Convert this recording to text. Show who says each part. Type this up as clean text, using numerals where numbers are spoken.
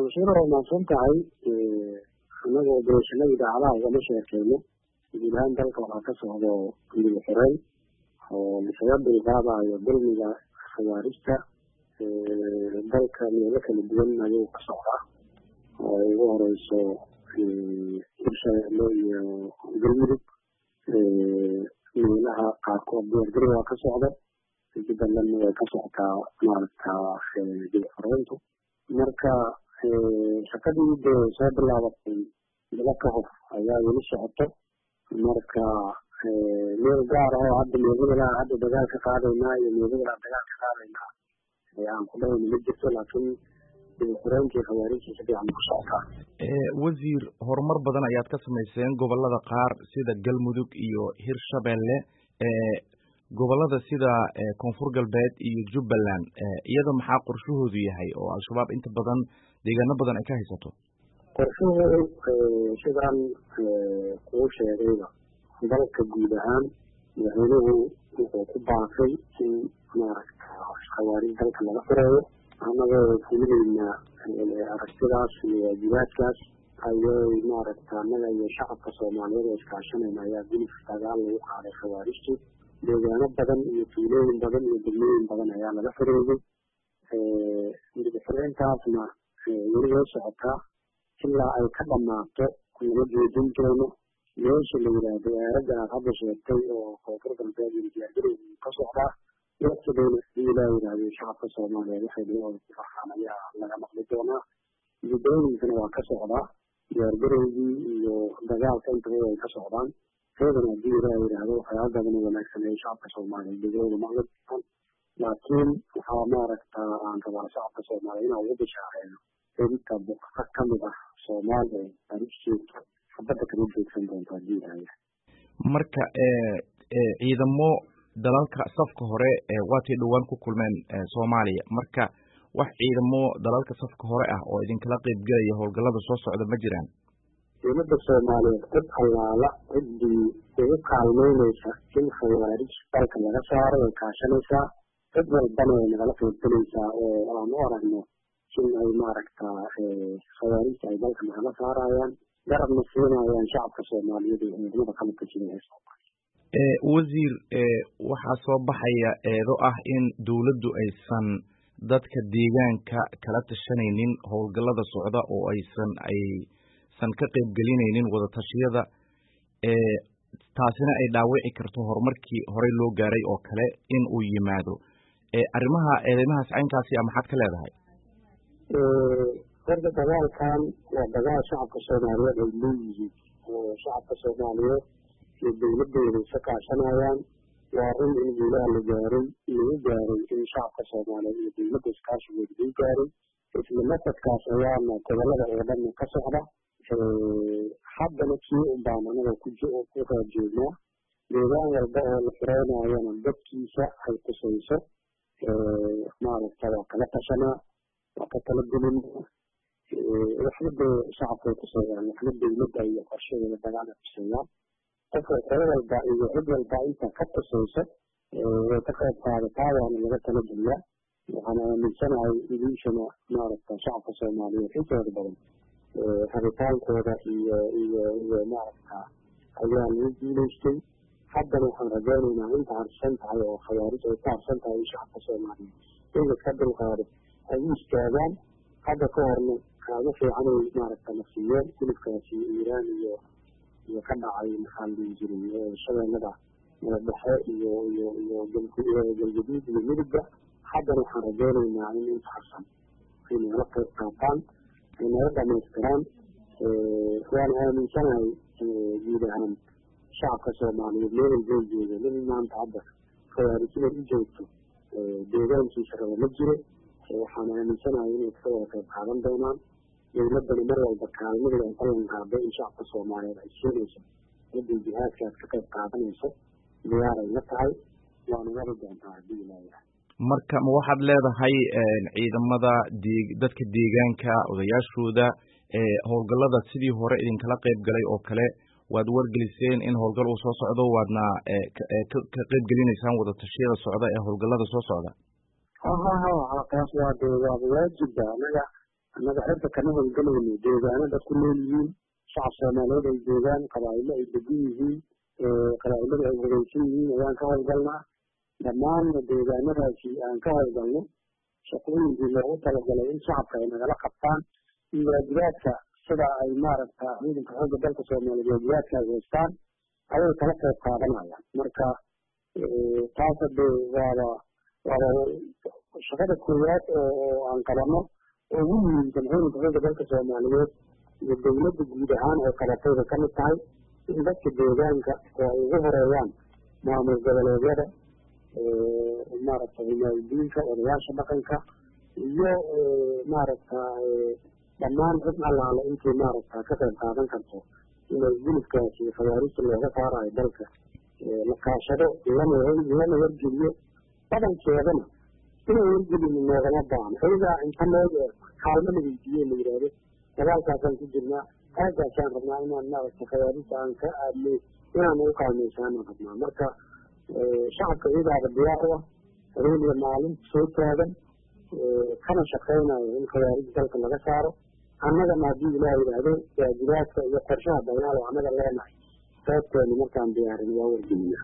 Speaker 1: Bashir oo maadsan tahay anagoo doorashada idaacadaha ugama sheekeyno guud ahaan dalka waxaa ka socdo guddiga xiran oo lasaga dulqaadayo dulmiga khawaarijta dalka meelo kala duwan ayuu ka socdaa oo ugu horeyso hirshabeelle iyo galmudug meelaha qaarkood diyaargarow waa ka socda jubbalandna way ka socotaa guddiga xireyntu marka shaqadii soo bilaabatay laba ka hor ayaa weli socoto marka meel gaar ah oo hadda meelada hadda dagaal ka qaadaynaa iyo meelada dagaal ka qaadaynaa aan ku dhahayno ma jirto laakiin xireyntii khawaarijta si fiican ku socotaa.
Speaker 2: Wasiir, horumar badan ayaad ka samayseen gobolada qaar sida galmudug iyo hirshabeelle, gobolada sida koonfur galbeed iyo jubbaland iyada maxaa qorshahoodu yahay oo al-shabaab inta badan deegaano badan ay ka haysato?
Speaker 1: qorshahoodu sidaan kuu sheegayba dalka guud ahaan madaxweynuhu wuxuu ku baaqay in khawaarij dalka laga fureeyo annagoo fulinayna aragtidaas iyo waajibaadkaas ayay annaga iyo shacabka soomaaliyeed oo iskaashanayna ayaa gulif dagaal lagu qaaday khawaarijtii deegaano badan iyo tuulooyin badan iyo degmooyin badan ayaa laga fureeyey xireyntaasna weli way socotaa ilaa ay ka dhamaato lama joojin doono meesha la yidhaahdo aaradda aad hadda sheegtay oo koonfur galbeed iyo diyaargarow ka socdaa waqtigeena hadii ilaa yidhaahdo shacabka soomaaliyeed waxay dhinaooda ku farxaan ayaa laga maqli doonaa muddooyinkana waa ka socdaa diyaargarowgii iyo dagaalka intaba way ka socdaan reedana hadii ilaa yidhaahdo waxyaaba badan wanaagsan ee shacabka soomaaliyeed degooda maqli doonaan laakiin waxaa aan rabaa shacabka soomaaliya inaan ugu bishaareeyo inta boqorka kamid ah soomaaliya taariikhdeeda xabadda kama joogsan doonto hadii ilaahay.
Speaker 2: Marka ciidamo dalalka safka hore waatay dhowaan ku kulmeen Soomaaliya, marka wax ciidamo dalalka safka hore ah oo idinkala qaybgelaya howlgallada soo socda ma jiraan?
Speaker 1: dowladda Soomaaliyeed cid allaala ciddii ugu kaalmeynaysa in khawaarij dalka laga saaro way kaashanaysaa cid walbana way nagala qaybgelaysaa oo aan u aragno in ay khawaarijta ay dalka nagala saarayaan garabna siinayaan shacabka Soomaaliyeed iyo ciidamada qalabka jira ee Soomaaliya.
Speaker 2: Wasiir, waxaa soo baxaya eedo ah in dowladdu aysan dadka deegaanka kala tashanaynin howlgallada socda oo aysan ka qaybgelinaynin wadatashyada, taasina ay dhaawici karto horumarkii horey loo gaaray oo kale in uu yimaado. eedeymahaas caynkaasi maxaad ka leedahay?
Speaker 1: horta dagaalkan waa dagaal shacabka Soomaaliyeed ay leeyihiin oo shacabka Soomaaliyeed iyo dowladooda isa kaashanayaan waa run in guulaha lagu gaaray in shacabka Soomaaliyeed iyo dowladda iskaashigooda lagu gaaray isla masadkaas ayaana gobolada oo dhan ka socda haddana kii unbaan anaga ku raajoognaa deegaan walba oo la xireynayana dadkiisa ay kusayso waa kala tashanaa waa ka kala gelin waxna shacabka ay kuseeyaan waxna dowladda iyo qorshadeeda dagaal ay kuseeyaan qofka qolo walba iyo cid walba inta ka kusayso way ka qayb qaadataa waana laga tala geliyaa waxaan aaminsanahay idiishana shacabka Soomaaliyeed intooda badan rabitaankooda iyo ayaa lagu guulaystay haddana waxaan rajaynaynaa inta harsan tahay oo khawaarij ay ku harsan tahay in shacabka Soomaaliyeed in laska dulqaado ay u istaagaan hadda ka horna kaaga fiicanay la siiyeen kulubkaasi Iiraan iyo ka dhacay maxaa la dhihi jiray shabeellada dhexe iyo galgaduud iyo midowga haddana waxaan rajaynaynaa in inta harsan ay nagala qayb qaataan ay naga dhamaystiraan waana aaminsanahay guud ahaan shacabka Soomaaliyeed meel walboo jooga nin maanta hadda khawaarijada u joogto deegaankiisa raba ma jiro waxaan aaminsanahay inay ka wada qayb qaadan doonaan dowladdana mar walba kaalmadooda ay ballan qaado in shacabka Soomaaliyeed ay siinayso ciddii jihaadkaas ka qayb qaadanayso diyaar ay la tahay waana wadi doontaa hadii ilaahay.
Speaker 2: Marka ma waxaad leedahay ciidamada dadka deegaanka odayaashooda howlgallada sidii hore idinkala qayb galay oo kale waad wargeliseen in howlgal uu soo socdo waadna ka qayb gelinaysaan wadatashyada socda ee howlgallada soo socda?
Speaker 1: taas waa waajiba anaga annaga cirka kama howlgalayno deegaano dadku nool yihiin shacab soomaaliyeed ay joogaan qabaa'ilo ay degan yihiin qabaa'ilada ay hogeysan yihiin ayaan ka howlgalnaa dhammaanna deegaanadaasi aan ka howlgalno shaqooyinkii loogu talagalay in shacabka ay nagala qabtaan iyo waajibaadka sida ay maaragta ciidanka xoogga dalka soomaaliyeed waajibaadka ay haystaan ayay kala qayb qaadanayaan marka taas hadee waaba shaqada koowaad oo aan qabano oo ugu muhiimsan ciidanka xoogga dalka soomaaliyeed iyo dowladda guud ahaan ay qabatayba ka mid tahay in dadka deegaanka oo ay ugu horeeyaan maamul goboleedyada maaragta himaayadiinka odayaasha dhaqanka iyo maaragta dhammaan cid allaale intii maaragta ka qayb qaadan karto inay gulubkaasi khawaarista looga saarayo dalka la kaashado lana wargeliyo badankeedana inay wargelin noogama baano iyagaa inta loo kaalmo la weydiiye la yidhaahdo dagaalkaasaan ku jirnaa aagaasaan rabnaa inaan maaragta khawaarista aan ka aadno inaan ugu kaalmaysaanaan rabnaa marka shacabka iyadaaba diyaar u ah habeen iyo maalin soo taagan kana shaqaynayo in khawaarij dalka laga saaro annagana haddii ilaah yidhaahdo waajibaadka iyo qorshaha dagaal oo annaga leenahay qaybteenu markaan diyaarin waa wargelina